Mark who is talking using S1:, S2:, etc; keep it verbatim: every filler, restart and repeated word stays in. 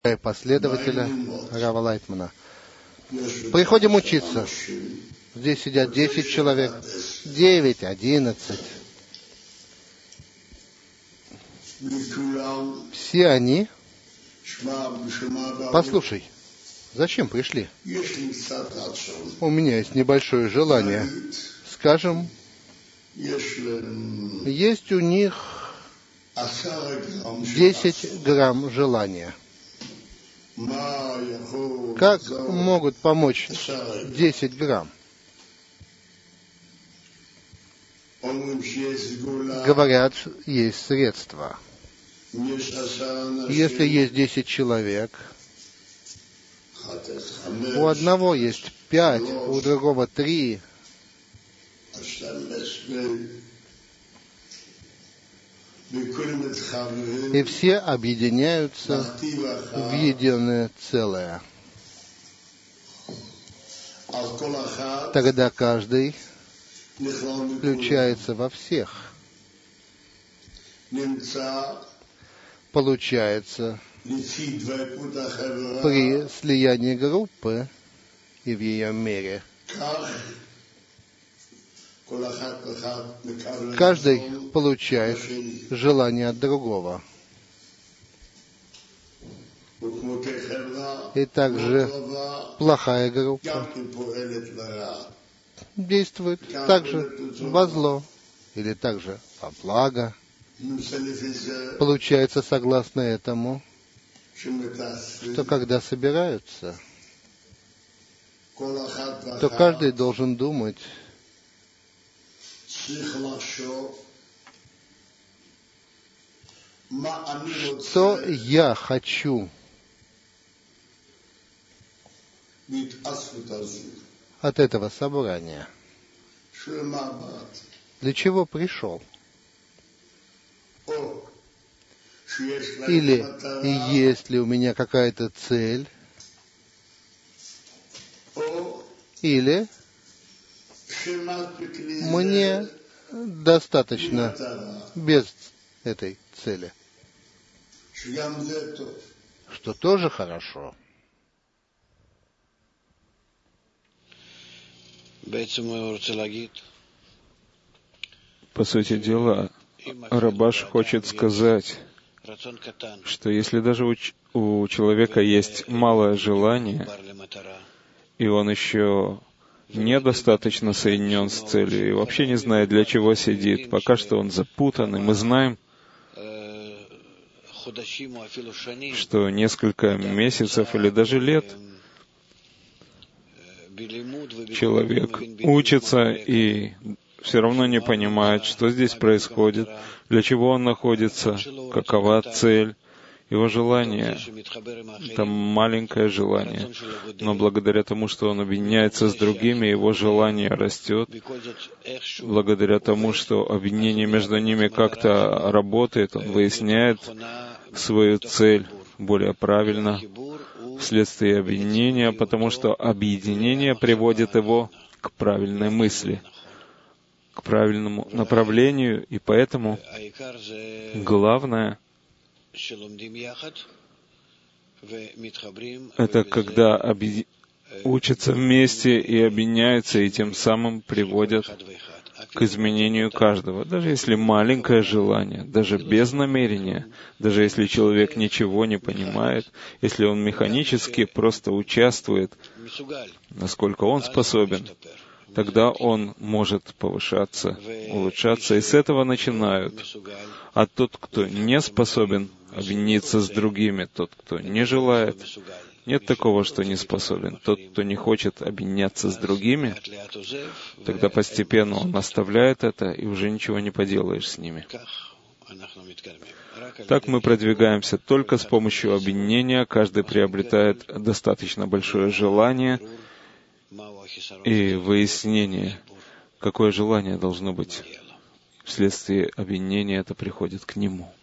S1: последователя Рава Лайтмана. Приходим учиться. Здесь сидят десять человек, девять, одиннадцать. Все они... Послушай, зачем пришли? У меня есть небольшое желание. Скажем, есть у них десять грамм желания. Как могут помочь десять грамм? Говорят, есть средства. Если есть десять человек, у одного есть пять, у другого три. И все объединяются в единое целое. Тогда каждый включается во всех. Получается, при слиянии группы и в ее мере, каждый получает желание от другого. И также плохая группа действует также во зло или также во благо. Получается, согласно этому, что когда собираются, то каждый должен думать, что я хочу от этого собрания. Для чего пришел? Или есть ли у меня какая-то цель? Или мне достаточно без этой цели? Что тоже хорошо.
S2: По сути дела, Рабаш хочет сказать, что если даже у, у человека есть малое желание, и он еще недостаточно соединен с целью, и вообще не знает, для чего сидит, пока что он запутан, и мы знаем, что несколько месяцев или даже лет человек учится и все равно не понимает, что здесь происходит, для чего он находится, какова цель. Его желание — это маленькое желание, но благодаря тому, что он объединяется с другими, его желание растет. Благодаря тому, что объединение между ними как-то работает, он выясняет свою цель более правильно вследствие объединения, потому что объединение приводит его к правильной мысли, к правильному направлению, и поэтому главное — это когда объ... учатся вместе и объединяются, и тем самым приводят к изменению каждого. Даже если маленькое желание, даже без намерения, даже если человек ничего не понимает, если он механически просто участвует, насколько он способен, тогда он может повышаться, улучшаться, и с этого начинают. А тот, кто не способен объединиться с другими, тот, кто не желает, нет такого, что не способен. Тот, кто не хочет объединяться с другими, тогда постепенно он оставляет это, и уже ничего не поделаешь с ними. Так мы продвигаемся только с помощью объединения, каждый приобретает достаточно большое желание и выяснение, какое желание должно быть. Вследствие объединения это приходит к нему.